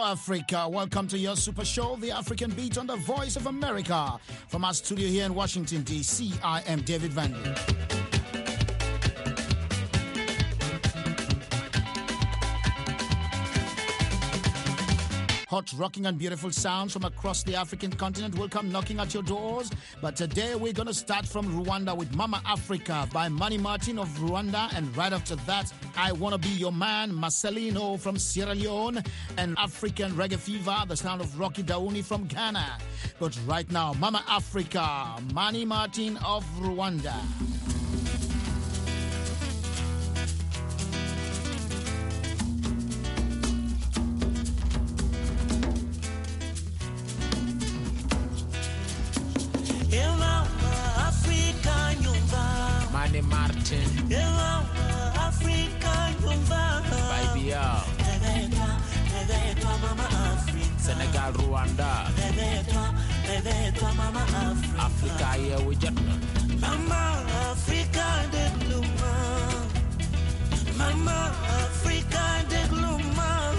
Africa. Welcome to your super show, The African Beat on the Voice of America. From our studio here in Washington, D.C., I am David Vandy. Hot, rocking, and beautiful sounds from across the African continent will come knocking at your doors. But today we're going to start from Rwanda with Mama Africa by Manny Martin of Rwanda. And right after that, I Wanna Be Your Man, Marcelino from Sierra Leone. And African Reggae Fever, the sound of Rocky Dauni from Ghana. But right now, Mama Africa, Manny Martin of Rwanda. Manny Martin, Africa, baby, réveille-toi, Maman Africa. Senegal, Rwanda, réveille-toi, Maman Africa. Africa, yeah, we just Mama Africa de Gluma, Mama Africa de Gluma.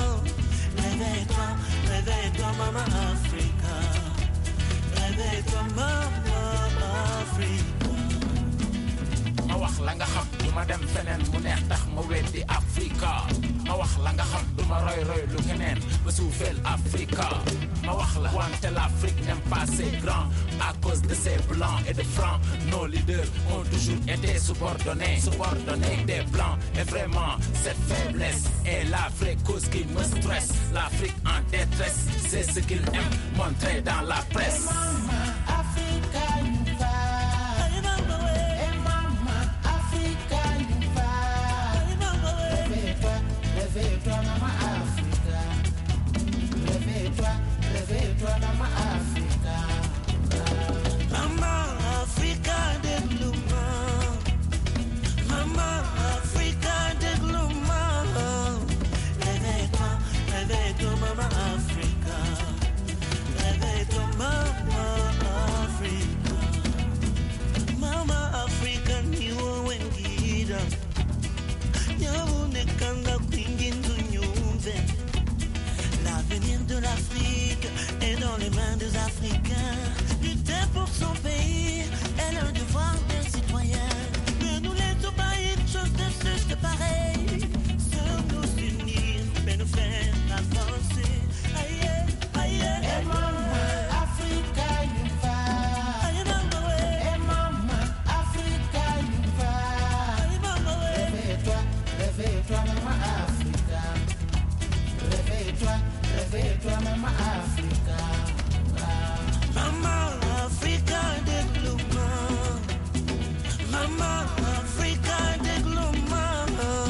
Réveille-toi, Maman Africa. Réveille-toi, Maman Africa. ma wax la nga xam duma dem feneen mu neex tax ma weddi Africa ma wax la nga xam duma roy lu keneen ba suufeel Africa ma wax la wante l'Afrique n'aime pas ses grands à cause de ses blancs et de francs. Nos leaders ont toujours été subordonnés des blancs. Et vraiment cette faiblesse est la vraie cause qui me stresse. L'Afrique en détresse, c'est ce qu'ils aiment montrer dans la presse. Réveille-toi, Maman Africa. Réveille-toi, Maman Africa. Maman Africa de Gluma. Maman Africa de Gluma. Réveille-toi, Maman Africa. Réveille-toi, Maman Africa. Maman Africa, niwo wengida. L'avenir de l'Afrique est dans les mains des Africains. Lutter pour son pays est le devoir des citoyens. Mais nous les obéir, chose de plus que pareil. Sans nous unir, mais nous faire avancer. Aïe, aïe, aïe. Maman Africa, you va. Maman Africa, you va. Réveille-toi, Maman Africa. Réveille-toi, Maman Africa. Maman Africa de Gluma. Maman Africa de Gluma.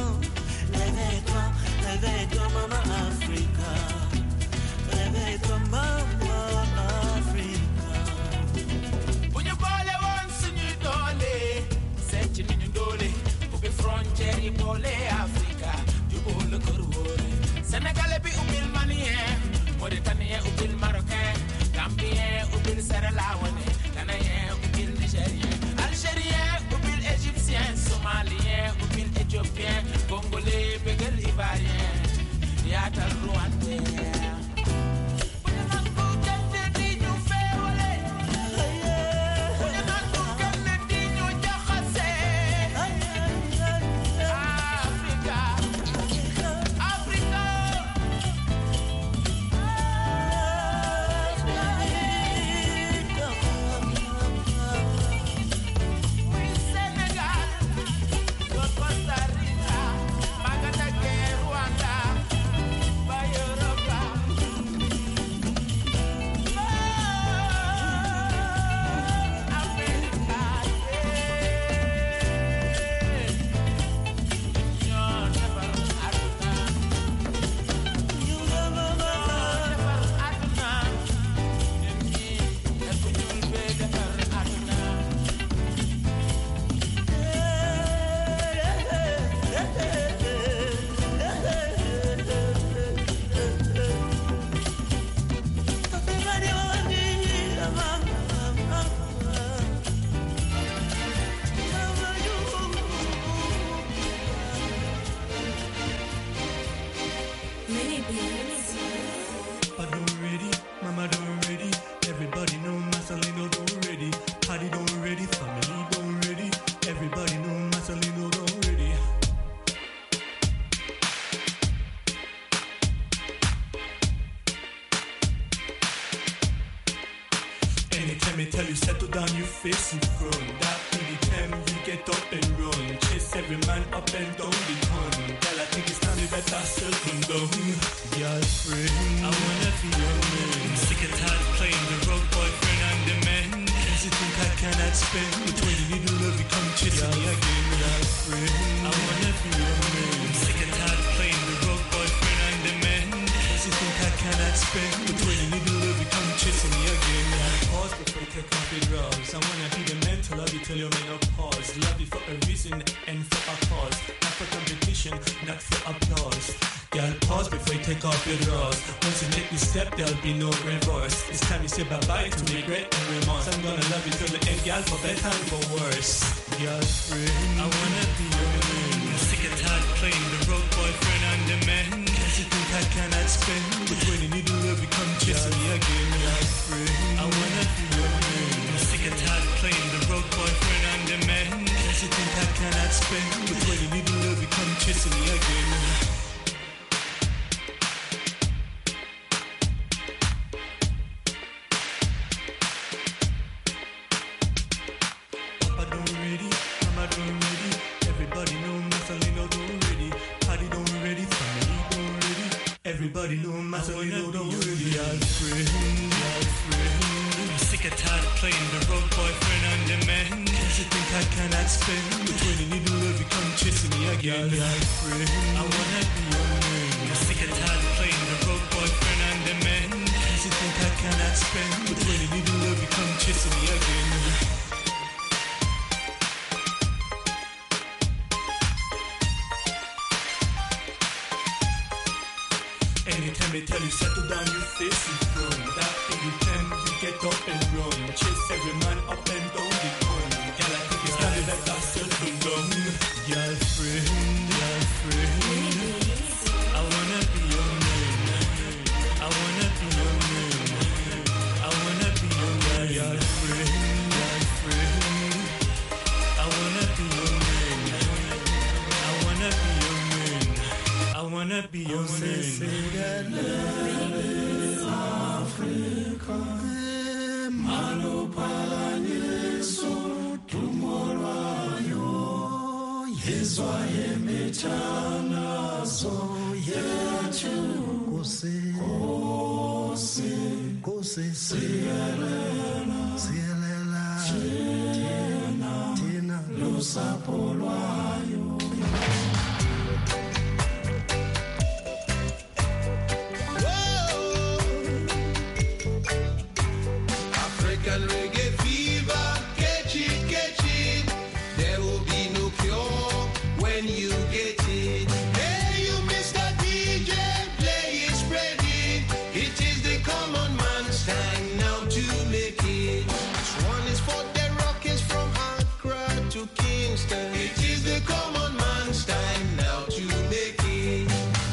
Réveille-toi, Maman Africa. Réveille-toi, Maman Africa. When you call it once and you dole, set you in your dole, Ubi frontier, you bole Africa, you bole Kurwole. Senegal be ubil Malien, Mauritania ubil Marocain, Gambien ubil Sierra Leone, Ghanaian ubil Nigérien, Algérien ubil Égyptien, Somalien ubil Éthiopien, Congolais begel Ivoirien, Yatal Rwandais. Many beings. me tell you, settle down, you face in front. That really time you get up and run. Chase every man up and down the hunt. Girl, I think it's time you better settle down. Girlfriend, I wanna be your man. I'm sick and tired of playing the road boyfriend and the man. Cause you think I cannot spend, but when you need to love, you come chasing me again. Girlfriend, I wanna be your man. I'm sick and tired of playing the road boyfriend and the man. Cause you think I cannot spend, but when you need to love, you come chasing me again. Pause before you take off your drugs. I wanna be the man to love you till your menopause. Love you for a reason and for a cause. Not for competition, not for applause. Girl, pause before you take off your drawers. Once you make this step, there'll be no reverse. It's time you say bye-bye to regret and remorse. I'm gonna love you till the end, girl, for better and for worse. Girlfriend, I wanna be your man. I'm sick and tired of playing the road boyfriend and the man. Cause you think I cannot spend, but when you need to love, you come chasing me again. Girlfriend, I wanna be your man. I'm sick and tired of playing the road boyfriend and the man. Cause you think I cannot spend, but when you need to love, you come chasing me again. Everybody know my son, don't worry, girlfriend. I'm sick and tired of playing the road boyfriend and the man. Cause you think I cannot spend, but when you need to love, you come chasing me again. Girlfriend, I wanna be your man. I'm sick and tired of playing the road boyfriend and the man. Cause you think I cannot spend, but when you need to love, you come chasing me again. Anytime they tell you settle down, you face in front. That every time you get up and run. Chase every man up and down the gun. Girl, I think it's time that I settle down. Girlfriend, I wanna be your man. I wanna be your man. I wanna be your man. Girlfriend, I wanna be your man. I wanna be your man. I wanna be your man. Africa, Manopalaneso, Tumorwayo, Yezwa Yemetanazo, Yetu, Kose, Sielela, Tina, Lusapolwayo. Reggae fever, catch it. There will be no cure when you get it. Hey, you Mr. DJ, play it, spread it. It is the common man's time now to make it. This one is for the rockers from Accra to Kingston. It is the common man's time now to make it.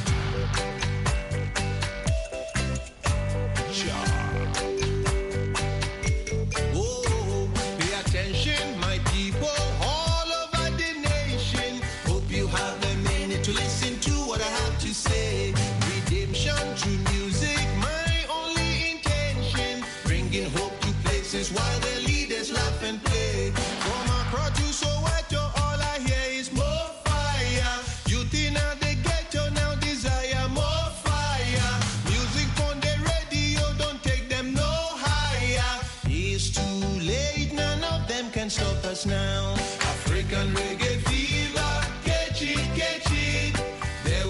My people all over the nation, hope you have a minute to listen to what I have to say. Redemption through music, my only intention, bringing hope to places while the leaders laugh and play. From Accra to Soweto, all I hear is more fire. Youth in the ghetto now desire more fire. Music on the radio, don't take them no higher. It's too late, none of them can stop us now. African reggae fever, catch it. There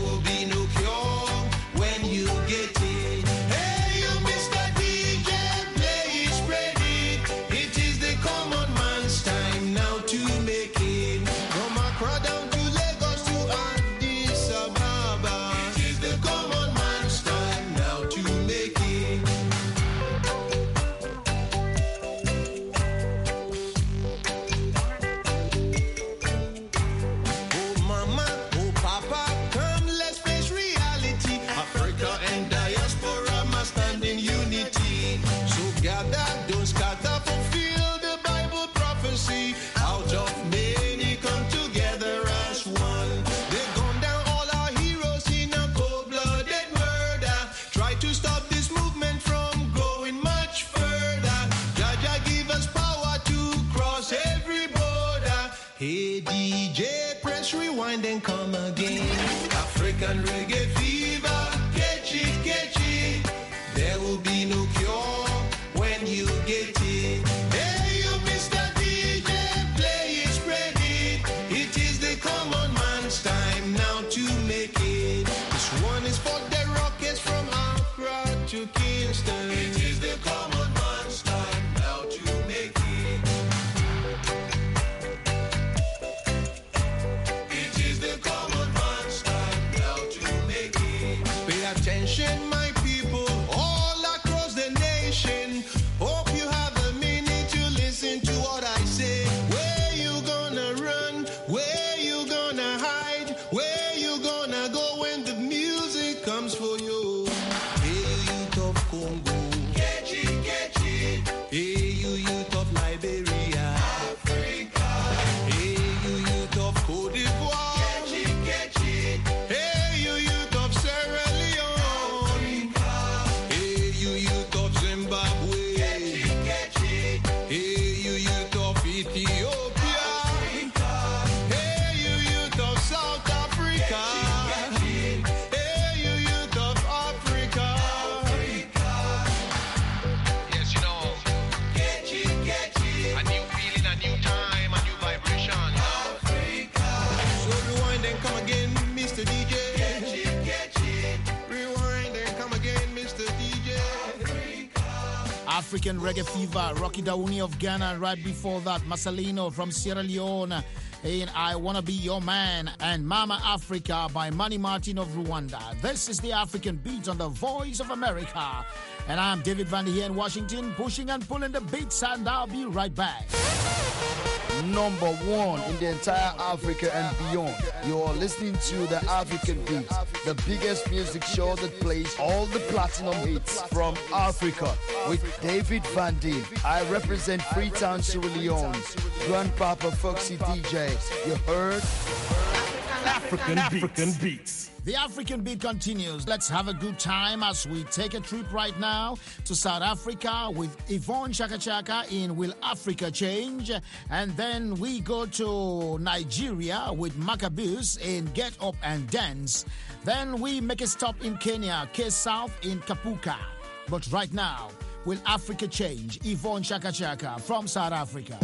then come again. African reggae fever, catch it. There will be no cure when you get it. Hey, you Mr. DJ, play it, spread it. It is the common man's time now to make it. This one is for the rockets from Accra to Kingston. It is the common man's time now to make it. It is the common man's time now to make it. Pay attention, my people, all across the nation. Hope you have a minute to listen to what I say. Where you gonna run? Where you gonna hide? Where you gonna go when the music comes for you? Hey, you youth of Congo, catch it. Hey, you youth of Liberia, Africa. Hey, you youth of Cote d'Ivoire, catch it. Hey, you youth of Sierra Leone, hey, you youth of Zimbabwe, catch it. Hey, you youth of Ethiopia, hey, you youth of South Africa, hey, you youth of Africa. Yes, you know, Catch it. a new feeling, a new time, a new vibration. So rewind and come again, Mr. DJ. Catch it. Rewind and come again, Mr. DJ. African Reggae Fever, Rocky Dauni of Ghana, and right before that, Masalino from Sierra Leone in I Wanna Be Your Man, and Mama Africa by Manny Martin of Rwanda. This is the African Beat on the Voice of America. And I'm David Van here in Washington, pushing and pulling the beats, and I'll be right back. Number one in the entire Africa and beyond. You are listening to the African Beat, the biggest music show that plays all the platinum hits from Africa with David Van Dee. I represent Freetown, Sierra Leone. Grandpapa Foxy DJ. You heard? African beats. The African Beat continues. Let's have a good time as we take a trip right now to South Africa with Yvonne Chaka Chaka in Will Africa Change? And then we go to Nigeria with Maccabees in Get Up and Dance. Then we make a stop in Kenya, K-South in Kapuka. But right now, Will Africa Change? Yvonne Chaka Chaka from South Africa.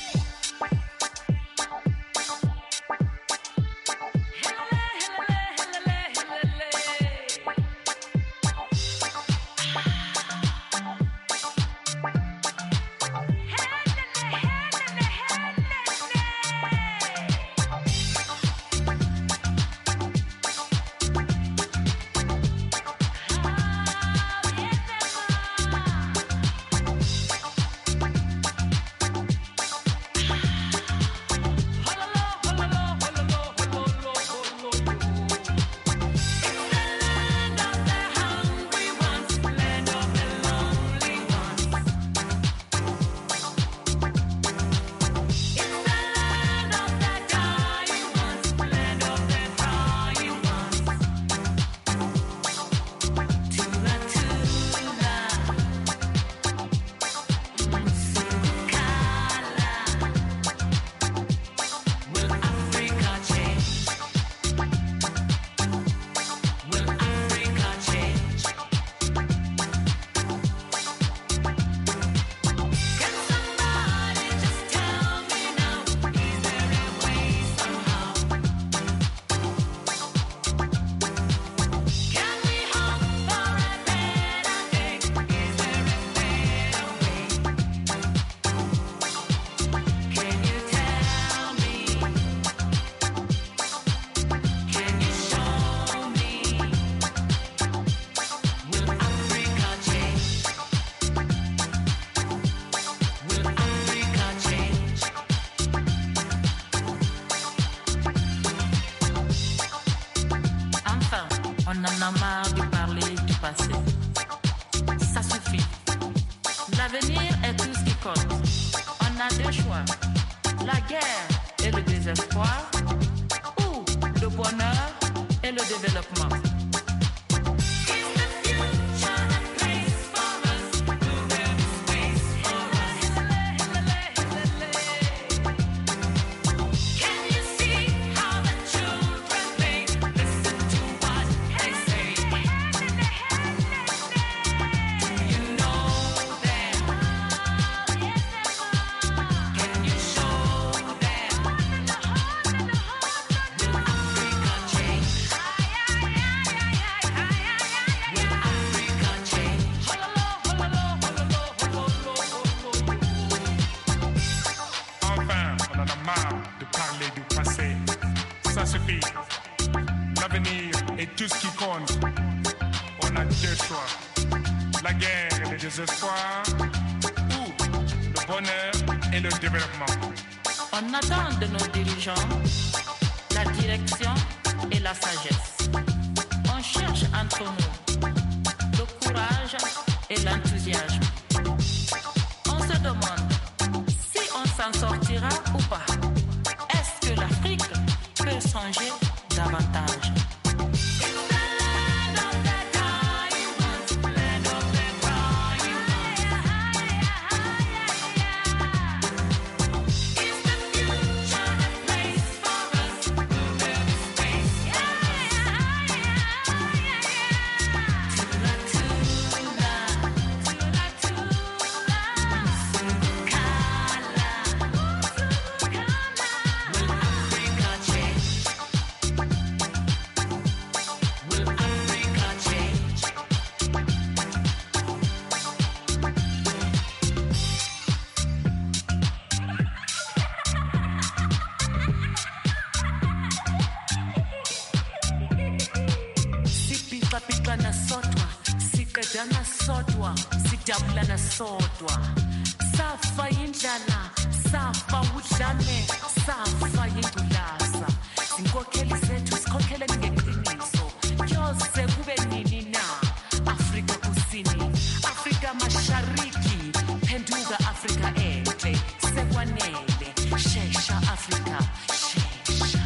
On en a marre de parler du passé. Ça suffit. L'avenir est tout ce qui compte. On a deux choix. La guerre et le désespoir, ou le bonheur et le développement. Can you see how the children l'avenir et tout ce qui compte. On a deux choix, la guerre et le désespoir, ou le bonheur et le développement. On attend de nos dirigeants la direction et la sagesse. On cherche entre nous le courage et l'enthousiasme. On se demande si on s'en sortira ou pas. Est-ce que l'Afrique peut changer davantage? Sodwa safa indlala safa udlame safa ingculaza inkokheli zethu sikhokhele ngeqiniso kyose kube nini na Afrika kusini Afrika mashariki phenduka Afrika enhle sekwanele shesha Afrika shesha.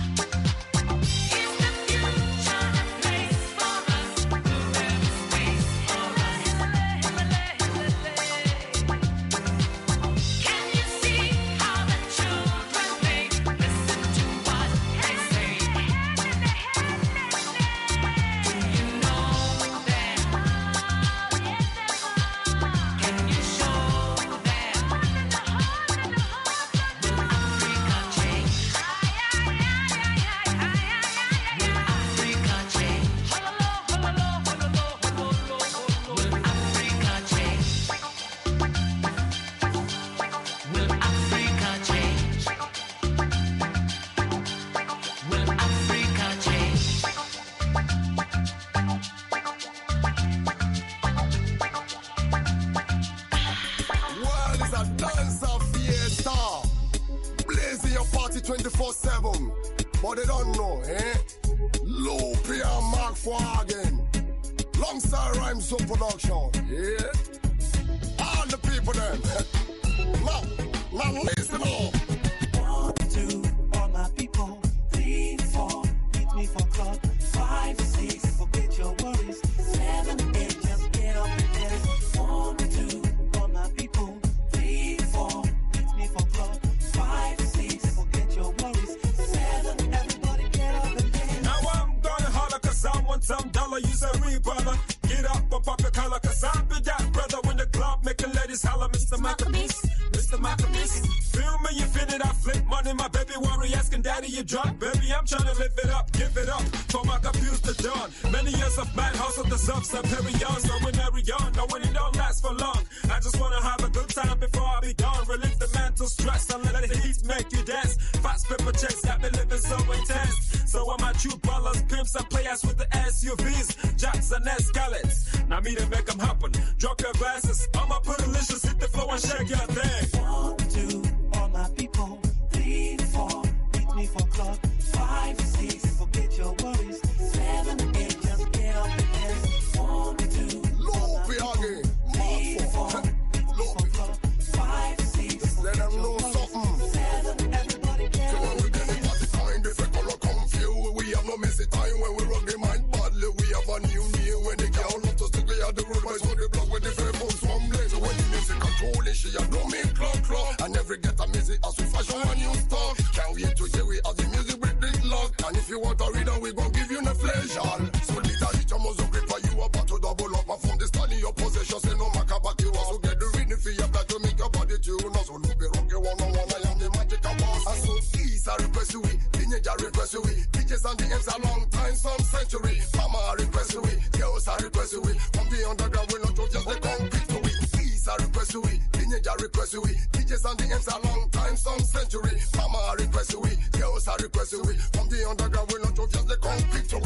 DJs and the M's a long time, some century. Mama request we, girls are request we. From the underground, we not just the concrete to we.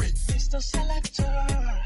Mr. Selector,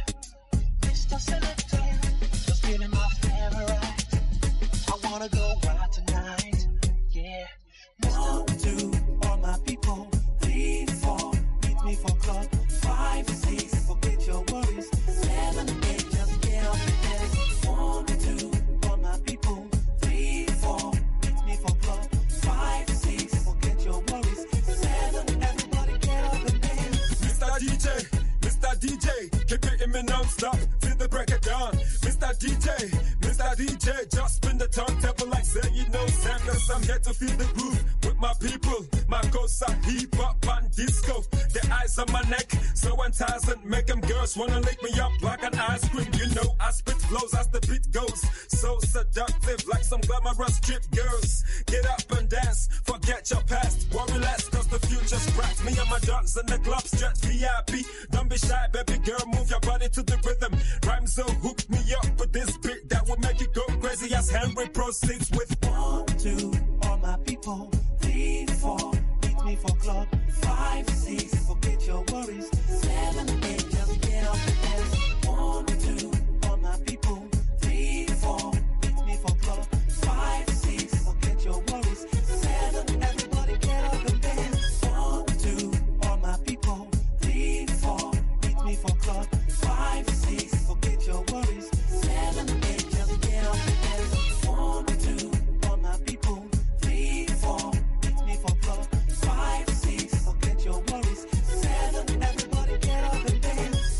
just give me my favorite. I wanna go wild tonight, yeah. 1, 2, all my people. 3, 4, meet me for club. 5, 6, forget your worries. 7, 8, just get up and dance. 1, 2, all my people. 3, 4, meet me for club. 5, 6, forget your worries. 7, everybody get up and dance. Mr. DJ, keep it in me non-stop till the break of dawn. Mr. DJ, just spin the turntable like say you know Sam, cause I'm here to feel the groove with my people. My ghosts are hip-hop and disco. The eyes on my neck, so enticing, make them girls wanna lick me up like an ice cream. You know I spit flows as the beat goes, so seductive like some glamorous strip girls. Get up and dance, forget your past, worry less cause the future's bright. Me and my dogs in the club, stretch VIP. Don't be shy, baby girl, move your body to the rhythm. Rhyme so hook me up with this beat that will make you go crazy as Henry proceeds with 1, 2, all my people. 3, 4, meet me for club. 5, 6, forget your worries. 7, 8, just get up and dance. 1, 2, all my people. 3, 4, meet me for club. 5, 6, forget your worries. 7, everybody get up and dance. 1, 2, all my people. 3, 4, meet me for club. 5, 6, forget your worries. 7, 8, just get up and dance. 1, 2, all my people. 3, 4, meet me for club. 5, 6, forget your worries. 7, everybody get up and dance.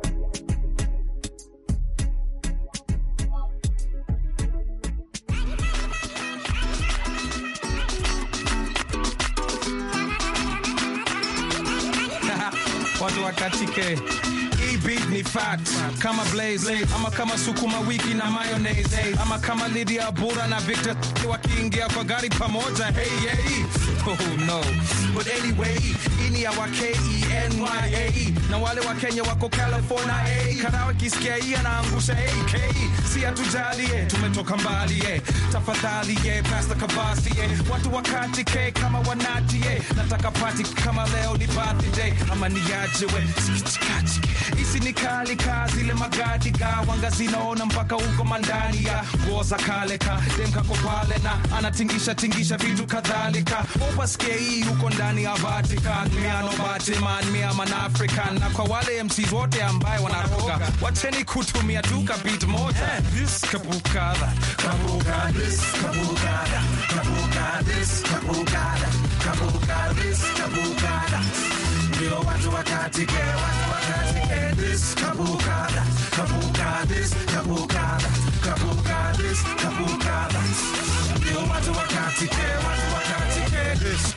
Watu wakatike hii beat ni fact kama Blaze ama kama sukuma wiki na mayonnaise ama kama Lydia Bura na Victor wakiingia kwa gari pamoja. Hey yeah, oh no, but anyway ini ya wa KENYA na wale wa Kenya wako California. Hey karawa kisikia hii anaangusha AK, si atujalie tumetoka mbali tafadhali pasta kabasi watu wakatike kama wanati nataka party kama leo ni birthday ama ni yajewe isi ni kali kazi ile magadi wanga zinaona mpaka huko mandani ya goza kaleka demka kopale na anatingisha vitu kadhalika opasike hii huko ndani ya Vatican miano Batman miama na African na kwa wale MCs wote ambaye wanaroga wacheni kutumia duka beat moja this kabukada this kabukada this kabukada this kabukada ndio watu wakatike this kabukada this kabukada this kabukada ndio watu wakatike this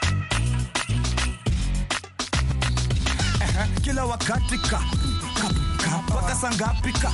kila wakati paka sangapika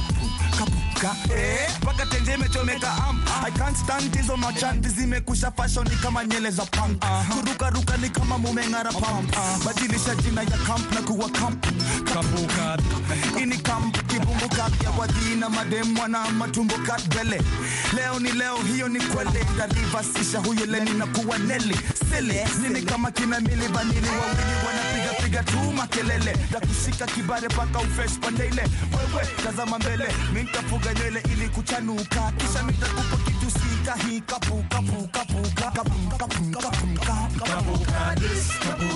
paka tenjeme chomeka I can't stand hizo machanti zimekusha fashion ni kama nyele za punk kuruka ni kama mumengara pump badilisha jina ya camp na kuwa camp kabuka ini camp kibumbuka ya wadina madem wana matumbo katbele leo ni leo hiyo ni kwele dalivasisha huyo leni na kuwa neli sele nini kama kina mili vanili wawili wanapiga tu makelele da kushika kibare paka ufresh pandele wewe tazama mbele nitafuga nywele ili kuchanuka kisha nitakupa kitu sika hii kapuka this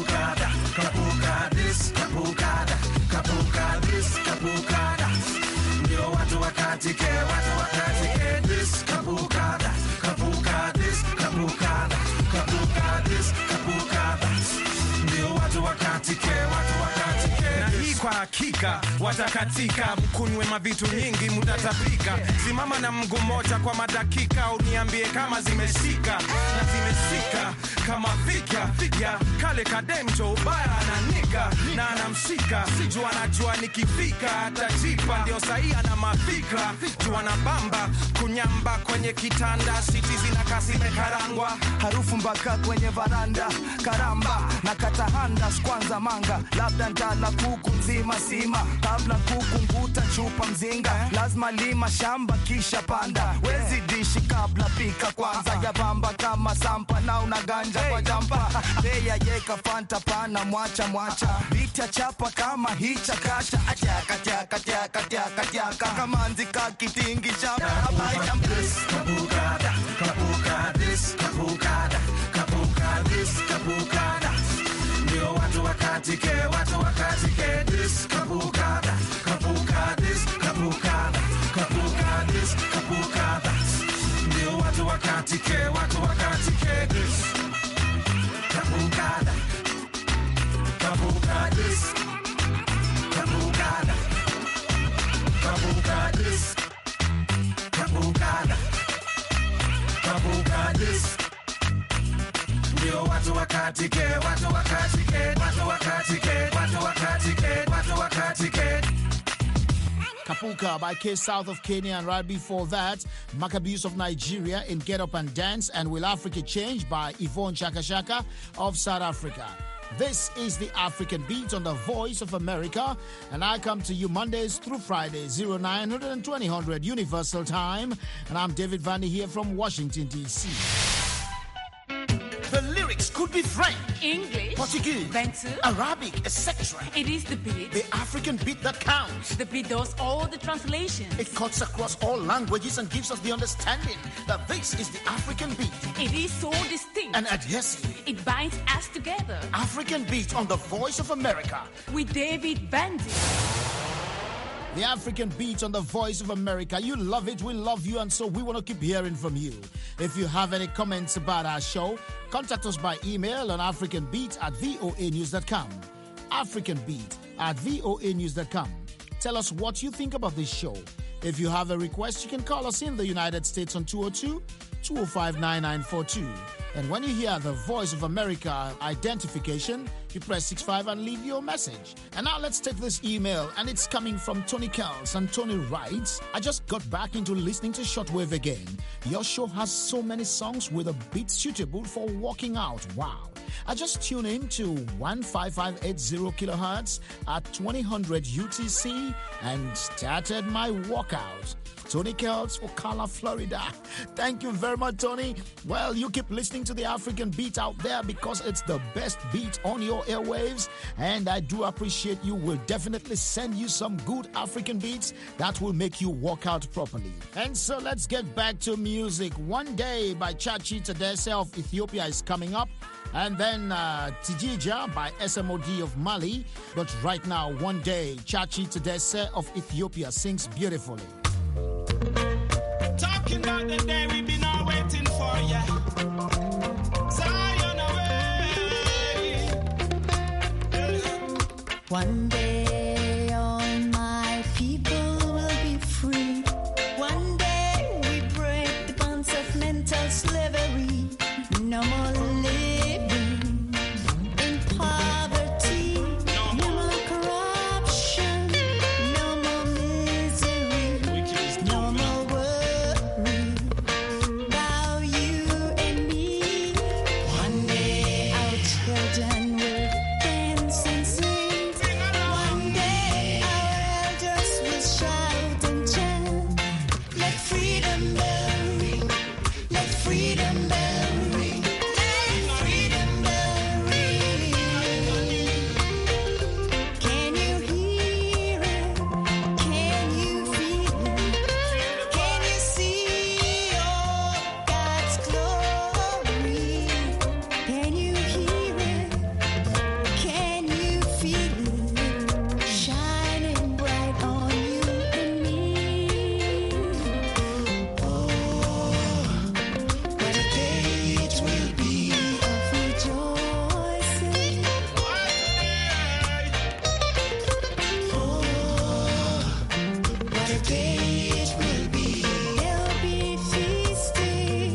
kabukada ndio watu wakatike this kabukada this kabukada this kabukada ndio watu wakatike na hii kwa hakika watakatika mkunywe mavitu nyingi mutatapika simama na mguu moja kwa madakika uniambie kama zimeshika na zimeshika kama fika ya kale kademjo ubaya ananika na anamshika jua najua nikifika atajipa ndio sahi ana mafika jua na bamba kunyamba kwenye kitanda siti zinakasi mekarangwa harufu mpaka kwenye varanda karamba na katahanda kwanza manga labda ndala kuku nzima si kulima kabla kukunguta chupa mzinga lazima lima shamba kisha panda wezi dishi kabla pika kwanza ya bamba kama sampa na unaganja kwa jampa beya yeka fanta pana mwacha vita chapa kama hicha kasha ataka kama nzika kitingi chapa abaita mpris kabukada this kabukada ndio watu wakatike this kabukada this kabukada ndio watu wakatike this kabukada this kabukada this kabukada this ndio watu wakatike Kapuka by K South of Kenya, and right before that, Maccabees of Nigeria in Get Up and Dance, and Will Africa Change by Yvonne Chaka Chaka of South Africa. This is the African Beat on the Voice of America, and I come to you Mondays through Fridays, 0900 and 2000 Universal Time, and I'm David Vandy here from Washington, D.C. The lyrics could be French, English, Portuguese, Bantu, Arabic, etc. It is the beat. The African beat that counts. The beat does all the translations. It cuts across all languages and gives us the understanding that this is the African beat. It is so distinct and adhesive. It binds us together. African Beat on the Voice of America with David Bandy. The African Beat on the Voice of America. You love it, we love you, and so we want to keep hearing from you. If you have any comments about our show, contact us by email on africanbeat@voanews.com. africanbeat@voanews.com. Tell us what you think about this show. If you have a request, you can call us in the United States on 202-205-9942. And when you hear the Voice of America identification, you press 65 and leave your message. And now let's take this email, and it's coming from Tony Kells. And Tony writes, I just got back into listening to Shortwave again. Your show has so many songs with a beat suitable for walking out. Wow. I just tuned in to 15580 kilohertz at 2000 UTC and started my walkout. Tony Kells, Ocala, Florida. Thank you very much, Tony. Well, you keep listening to the African Beat out there because it's the best beat on your airwaves, and I do appreciate you. We'll definitely send you some good African beats that will make you walk out properly. And so let's get back to music. One Day by Chachi Tadesse of Ethiopia is coming up, and then Tijija by SMOD of Mali. But right now, One Day, Chachi Tadesse of Ethiopia sings beautifully. Talking about the day we've been all waiting for, yeah. Zion away. One day all my people will be free. One day we break the bonds of mental slavery. No more living in poverty. No more corruption. No more misery. No more worry about you and me. One day our children will dance and sing. One day our elders will shout and chant. Let freedom bell ring. Let freedom bell ring. Let freedom bell ring. Can you hear it? Can you feel it? Can you see all God's glory? Can you hear it? Can you feel it? Shining bright on you and me. Oh, what a day it will be of rejoicing. Oh, what a day it will be. There'll be feasting.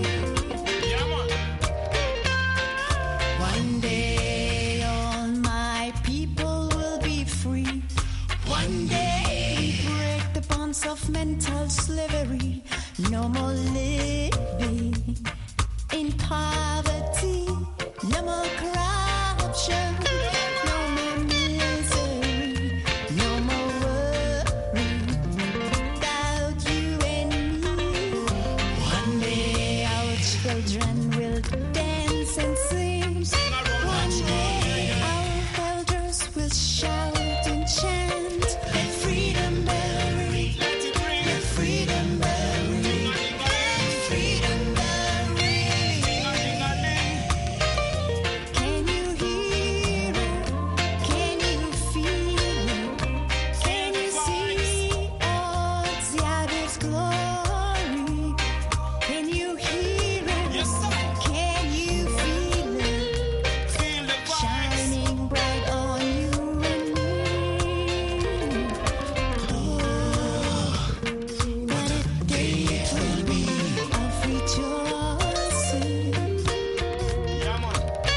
One day all my people will be free. One day we break the bonds of mental slavery. No more living in poverty. No more corruption. No more misery. No more children will dance and sing. One day our elders will shout and chant. Let freedom bell ring. Let freedom bell ring. Let freedom bell ring. Can you hear it? Can you feel it? Can you see all Ziada's glory? Can you hear it? Yes, sir. Can you feel it? Feel the vibes. Shining bright on you and me. Oh, what a day it will be of rejoicing. Yeah, man.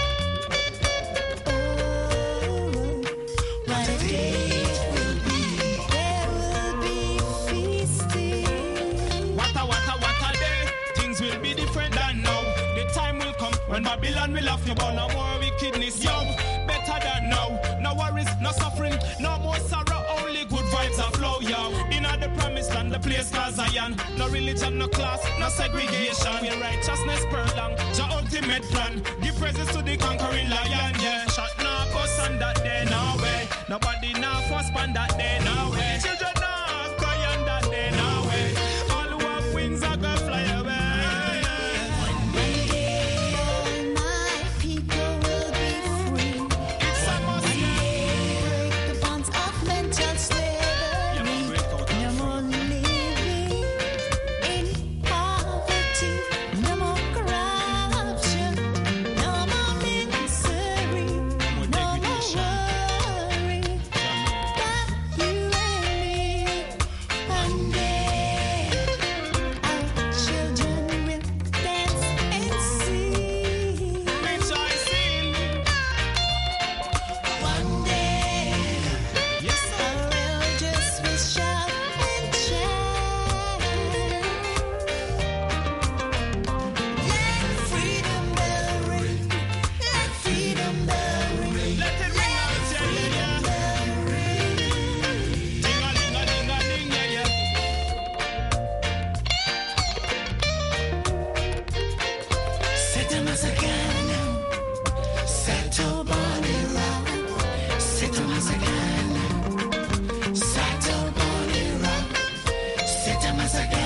Oh, what a day it will be. There will be feasting. What a day. Things will be different than now. The time will come when Babylon will have you born. No more wickedness, yo. Better than now. No worries, no suffering, no more sorrow. Only good vibes are flow, yo. In the promised land, the place called Zion. No religion, no class, no segregation. Your righteousness prolong, your ultimate plan. Give praises to the conquering lion, yeah. Shot now, bus on that day, no way. Nobody now force on that day, no way. Children now cry on that day, no way. All who have wings are gonna fly away. One day all my people will be free. It's a must. One day break the bonds of mental slavery. No more living in poverty. No more corruption. No more misery. No more worry. But you and me. One day our children will dance and sing. Rejoicing. One day Yes, sir. our elders will shout and chant. Let freedom bell ring. Let freedom bell ring. Let it ring out, yeah, yeah, yeah. Bell ring. Ding-a-ling-a-ling-a-ling, yeah, yeah. C'est un massacre. C'est au Bonira. C'est un massacre. C'est au Bonira. C'est un massacre.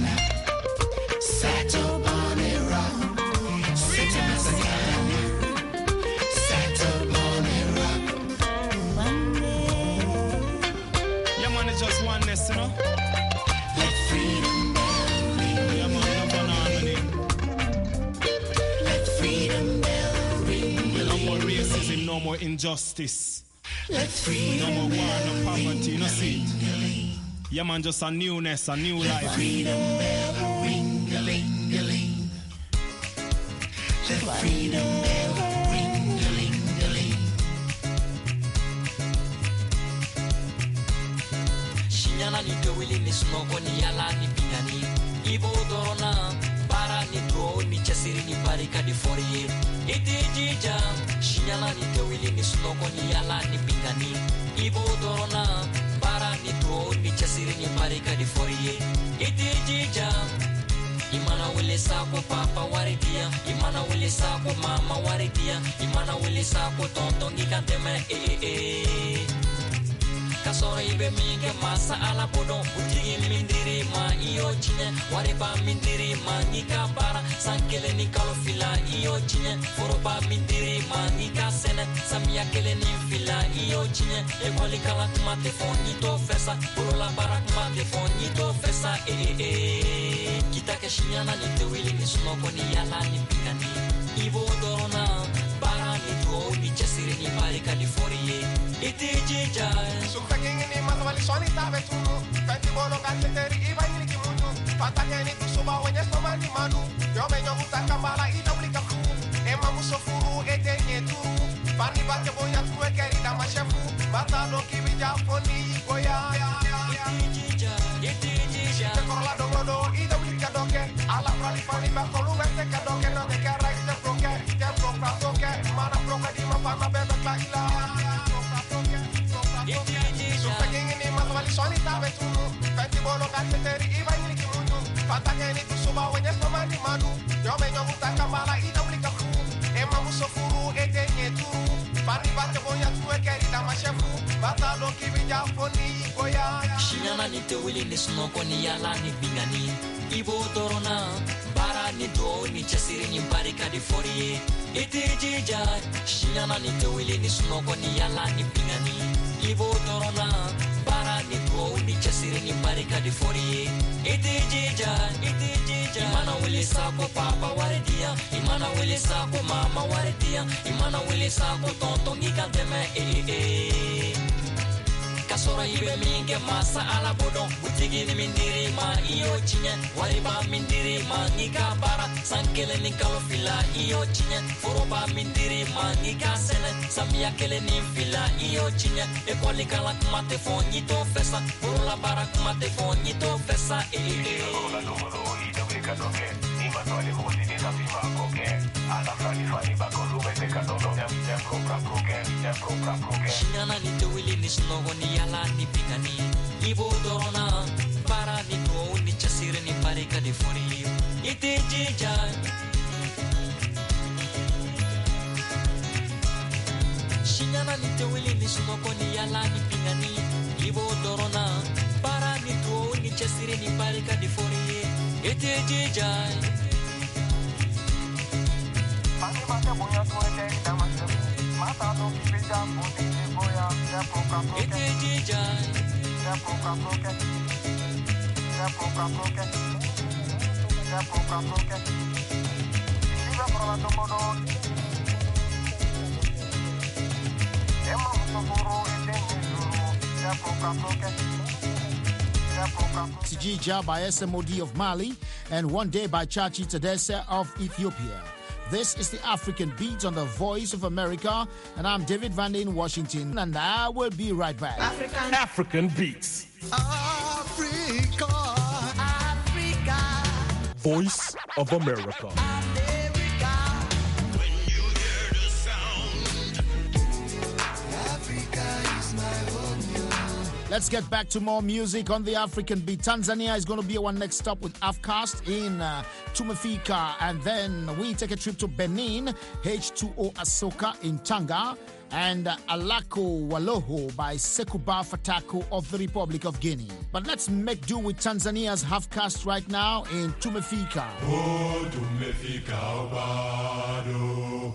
C'est au Bonira. C'est un massacre. C'est au Bonira. One day, Yeah, man, it's just oneness, you know. let freedom bell ring. Yeah, man, no fun harmony. Let freedom bell ring. No more racism, no more injustice. Let No freedom more war, bell no poverty, you know, see it. Yeah, man, just a newness, a new life. freedom bell ring a ling a ling. Let freedom bell ring a ling a ling. Shinyala ni tewili ni smoko ni yala ni pingani. Ibo dorona para ni tuo ni chasiri ni barika di forie. Iti jija. Shinyala ni tewili ni smoko ni yala ni pingani. Ibo dorona para ni tuo ni chasiri ni barika di forie. Iti jija. Imana wile sako papa waridia. Imana wile sako mama waridia. Imana wile sako tonton giganteme Kasoro ibe minge masa ala bodo Utigi mindiri ma iyo chine Wariba mindiri ma nika bara Sankele ni kalofila iyo chine Foroba mindiri ma nika sene Samia kele ni fila iyo chine Ekoli kala kumate foni to fesa Urola bara kumate foni to fesa Kita keshinyana ni tewili ni sunoko ni yala ni pingani Ibo dorona bara ni tuo ni chesiri ni barika di forie Iti jija Sukfeking ini maswali swali tabe tunu Fenti bono kaseteri iba ini kimunyu Patake ni tusuba wenye stoma ni manu Yome nyomu takambala ida ulika fuu Ema musofuru ete nyeturu Pani bake boya tuwe keri dama shefu Bata do kibi japoni ikoya Iti jija Tekorola dogodo ida ulika doke Ala prali pani bakolu wete kadoke No de kera ite broke Ite broka toke Mana broka di mapana bebe klaila Sukfeking ini maswali swali tabe tunu Fenti bono kaseteri iba ini kimunyu Patake ni tusuba wenye stoma ni manu Yome nyomu takambala jafoni goya. Shinyana ni te wili ni sunoko ni yala ni bingani. Ibo torona bara ni do ni chasiri ni barika di forie. Ite jija shinyana ni te wili ni sunoko ni yala ni bingani. Ibo torona bara ni do ni chasiri ni barika di forie. Ite jija imana wili sako papa waredia. Imana wili sako mama waredia. Imana wili sako tonton giganteme Kasora ibe minge masa ala bodo Butigi ni mindiri ma iyo chinye Wariba mindiri ma nika bara Sankele ni kalofila iyo chinye Foroba mindiri ma nika sene Samia kele ni fila iyo chinye Ekoli kala kumate fonyito fesa Borola bara kumate fonyito fesa Borola numero ida wika doke Ima toale hosi ni zafifa koke Ala frani fani bako rube teka dono Dem program koke Shinyana ni te wili ni snogo ni yala ni pingani Ibo dorona para ni ko ni chasire ni parika di fori Ite jija Shinyana ni te wili ni snogo ni yala ni pingani Ibo dorona para ni ko ni chasire ni parika di fori Ite jija Mati mati boya tuwe te damasem Mata do kipija poti boya ya program proke Ite jija ya program proke Ya program proke Ya program proke Iba program tomodo Ema mutokoro ite nizuru Ya program proke Tijija by SMOD of Mali and One Day by Chachi Tadesse of Ethiopia. This is the African Beats on the Voice of America, and I'm David Vande in Washington, and I will be right back. African Beats. Africa. Voice of America. When you hear the sound, Africa is my home. Let's get back to more music on the African Beat. Tanzania is going to be our next stop with Afcast in Tumefika. And then we take a trip to Benin, H2O Asoka in Tanga, and Alako Waloho by Sekuba Fatako of the Republic of Guinea. But let's make do with Tanzania's Halfcast right now in Tumefika. Oh, Tumefika, Wado.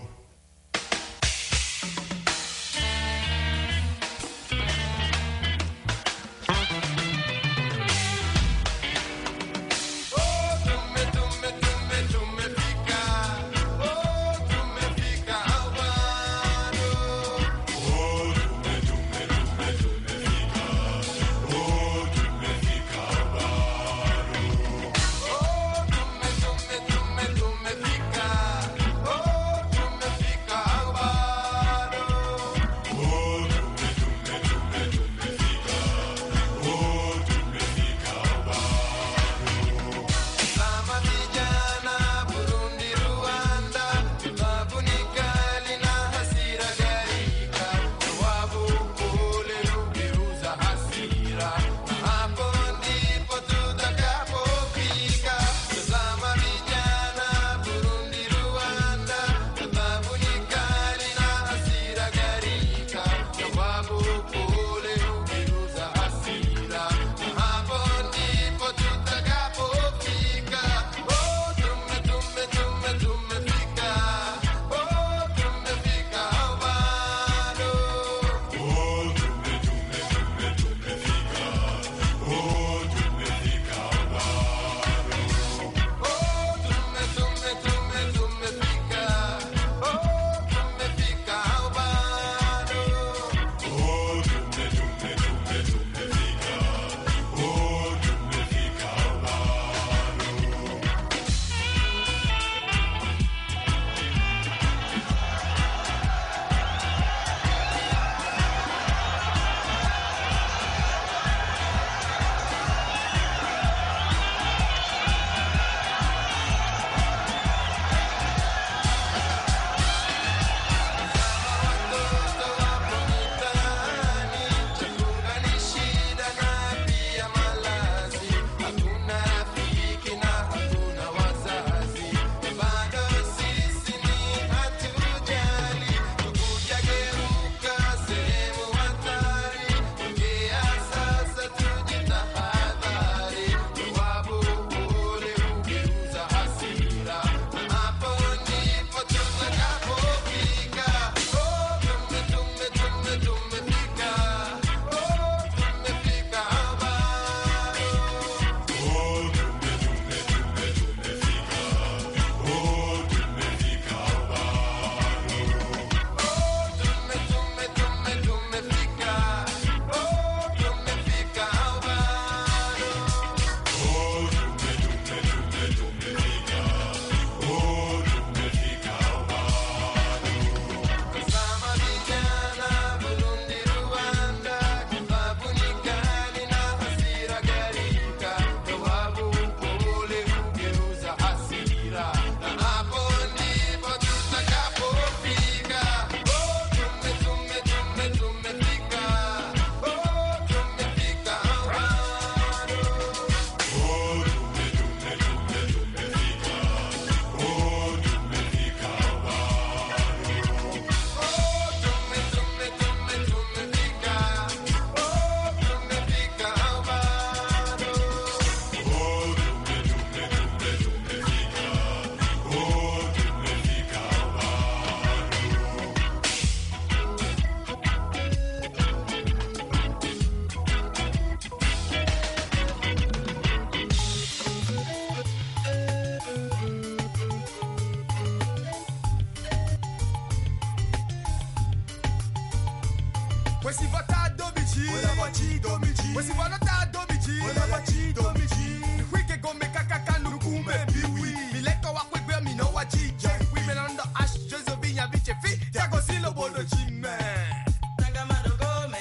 si wana ta domiji ona wachi domiji we ke go make kaka no kumbe biwi mi leko wa kwegbe mi no wachi je we men on the ash jezo binya biche fi ya go silo bodo chime tanga madogome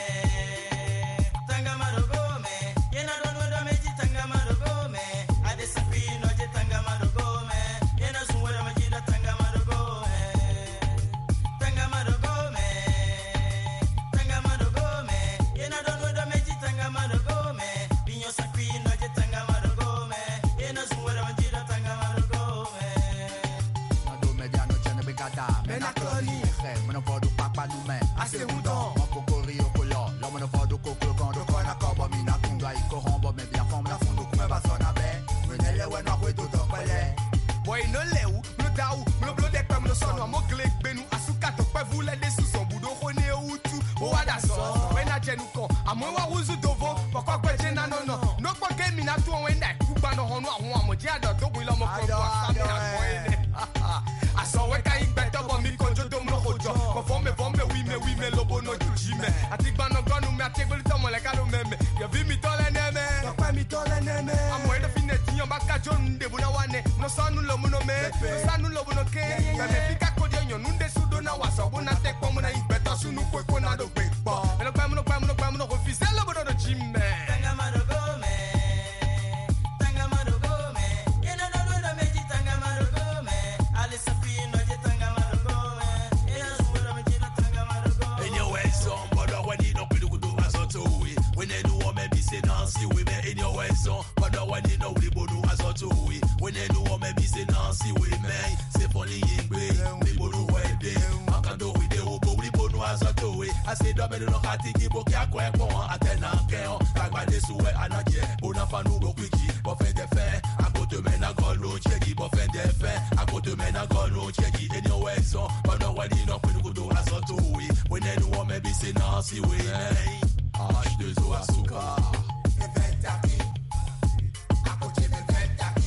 yena don wada meji tanga madogome ade safi no je tanga madogome yena sun wada meji da tanga madogome yena don wada meji tanga madogome binyo safi no je tanga madogome yena sun wada meji da tanga madogome ado mediano chene bigada mena kloni mena fodu papa nu me ase udon okokori okolo lo mena fodu kokolo kondo kona kobo mina kundwa iko hombo me bien forme la fondo kuma basona be menele we no kweto to pele boy no lewu no dawu no blow de pem no sono mo glek benu asuka to pe vule de su son budo khone utu o wada so we na jenu ko amo wa wuzu dovo poko gbeje na no po ke mi na tu won na kugba no honu awon amoje ado to gun lo mo ko bo asa mi na ko ene aso we kai beto bo mi konjo do mo hojo ko vombe wi me lobo no jujime ati gba no gonu me ati gbelu to mo le ka lo meme yo vi mi to le neme papa mi to le neme amo e do fine ti yon baka jon de bu na wane no sanu lo no me no sanu lo no ke me fika ko de yon nunde sudo na waso bu na te ko mo na igbeto sunu ko na do gbe po me no gba mo no refuse lo bo do jime tanga madogome yena no do na meji tanga madogome ale safi no je tanga madogome yena so do meji tanga madogome in your way son but when you no pelu do aso to we when you know me be say Nancy we me in your way son but when you know we bodu aso to we when you know me be say Nancy we me say for the ingbe we bodu we de akando we de obo we bodu aso to we I say do me no hati ki bo ki akwa e pon atena ke on agba de suwe anaje bona fanu go kwiki bo fe de fe akoto me na go lo cheki bo fe de fe akoto me na go lo cheki in your way son but when you know pelu do aso to we when you know me be say Nancy we H2O Asuka Eventaki Akoche me ventaki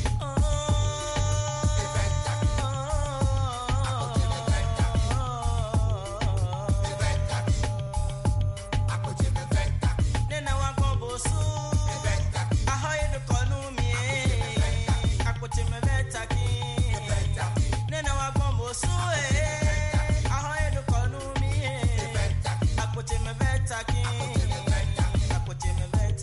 Akoche me ventaki nena wa kombo su eventaki ahoye do konu mi akoche me ventaki nena wa kombo su ahoye do konu mi akoche me ventaki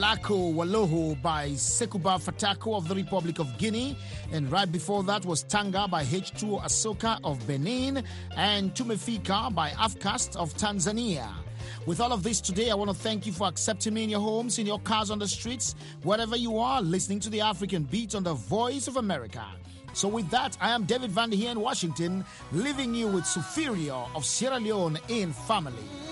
Malako Waloho by Sekuba Fatako of the Republic of Guinea. And right before that was Tanga by H2O Asoka of Benin. And Tumefika by Afcast of Tanzania. With all of this today, I want to thank you for accepting me in your homes, in your cars, on the streets, wherever you are, listening to the African Beat on the Voice of America. So with that, I am David Van here in Washington, leaving you with Superior of Sierra Leone in Family.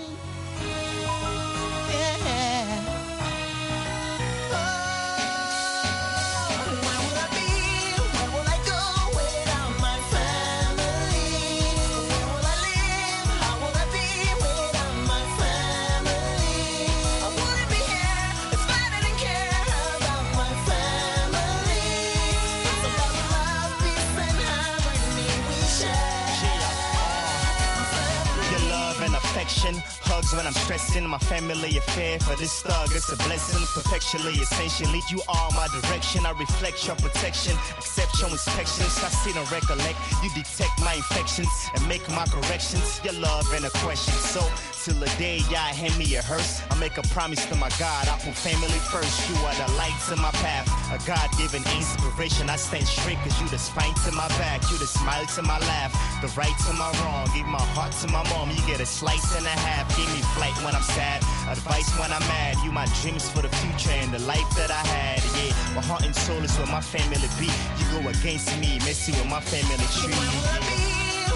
Hugs when I'm stressing, my family affair. For this thug, it's a blessing. Perpetually, essentially, you are my direction. I reflect your protection, accept your inspections. I see and recollect, you detect my infections and make my corrections. Your love and a question. So, till the day y'all hand me a hearse, I make a promise to my God, I put family first. You are the light to my path, a God-given inspiration. I stand straight cause you the spine to my back, you the smile to my laugh, the right to my wrong. Give my heart to my mom, you get a slice and a half. Give me flight when I'm sad, advice when I'm mad. You my dreams for the future and the life that I had. Yeah, my heart and soul is where my family be. You go against me, messy with my family tree. Yeah.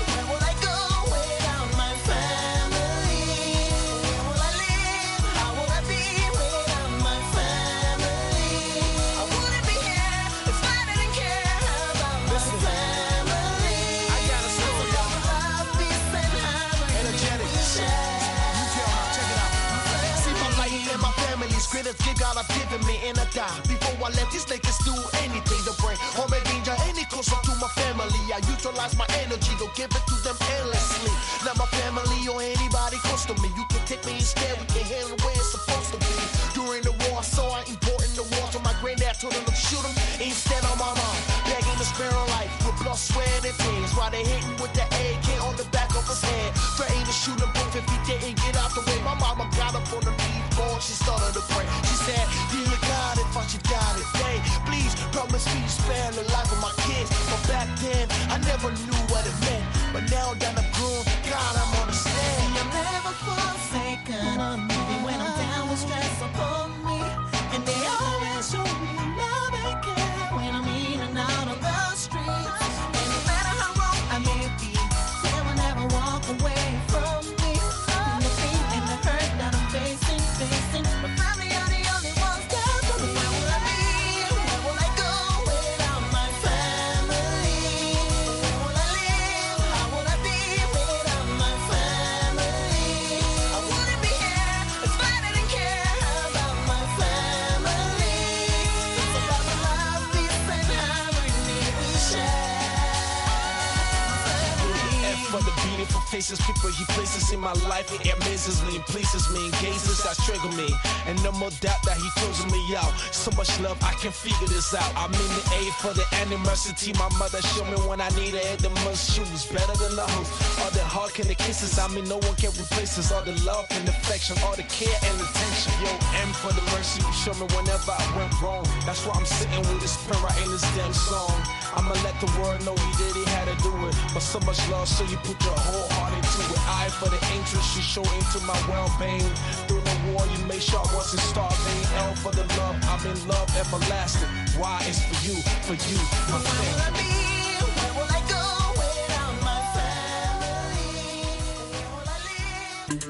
Greatest gig God I've given me and I die before I let these niggas do anything to bring home and danger any closer to my family. I utilize my energy, don't give it to them endlessly. Not my family or anybody close to me. You can take me instead, we can handle where it's supposed to be. During the war, I saw how important the war, so my granddad told him to shoot him instead of my mom, begging to spare her life with blood, sweat, and tears while they hitting with the AK on the back of his head, threatening to shoot him both if he didn't get out the way. My mama got up on the knee. She started to pray. She said, dear God, if I should die today, please promise me to spare the life of my kids. But back then, I never knew what it meant. But now that I'm grown, God, I'm understand. I'm never forsaken, even when I'm down with stress upon me. And they always show me love and care when I'm in and out on the streets. And no matter how wrong I may be, they will never walk away from me. And the pain and the hurt that I'm facing. My family are the only ones there for me. Where will I be? Where will I go without my family? Where will I live? How will I be without my family? I wouldn't be here if I didn't care about my family. It's about the love, peace, and harmony we share. F for the beautiful faces, people he places in my life. It amazes me and pleases me and gazes that trigger me. And no more doubt that he chose me out. So much love, I can figure this out. I'm in the A for the animosity. My mother showed me when I needed it the most. She was better than the host. All the hug and the kisses, I mean no one can replace us. All the love and affection, all the care and attention. Yo, M for the mercy you show me whenever I went wrong. That's why I'm sitting with this pen right in this damn song. I'ma let the world know he did, he had to do it. But so much love, so you put your whole heart into it. I for the interest you show into my well-being. Through the war, you made sure I wasn't starving. L for the love, I'm in love everlasting. Why? It's for you, my family.